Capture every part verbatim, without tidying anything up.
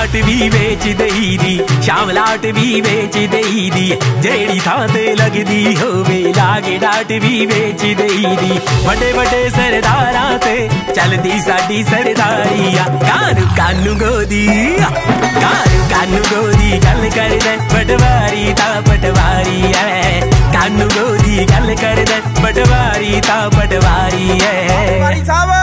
लाट भी बेच दई दी, शाम लाट भी बेच दई दी, जेड़ी थां ते लगदी होवे लागे डाट भी बेच दई दी। बड़े बड़े सरदारां ते चलदी साडी सरदारी आ, कानू कानू गोदी कानू कानू गोदी गल करदे पटवारी तां पटवारी है, कानू गोदी गल करदे पटवारी तां पटवारी है। भाई साहब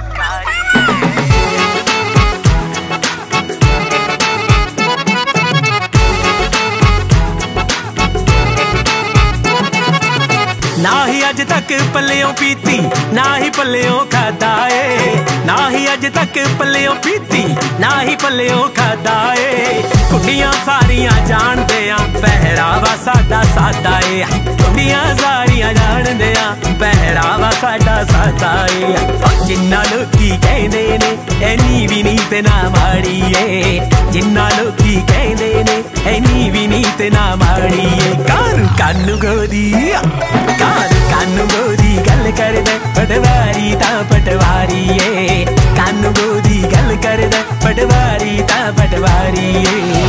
ना ही अज तक पल्लियों पीती ना ही पल्लियों खादा ए, ना ही अज तक पल्लियों पीती ना ही पल्लियों खादा ए। कुड़ियां सारियां जानदे आ पहरावा साडा सादा ए, कुड़ियां सारियां जानदे आ पहरावा साडा सादा ए। जिन्ना लोकी कहंदे ने एनी भी नीत ना माड़ी ए, जिन्ना लोकी कहंदे ने एनी भी नीत ना माड़ी ए। कानू कानू गोदी कानू कानू गोदी गल करदे पटवारी तां पटवारी ए, कानू गोदी गल करदे पटवारी तां पटवारी ए।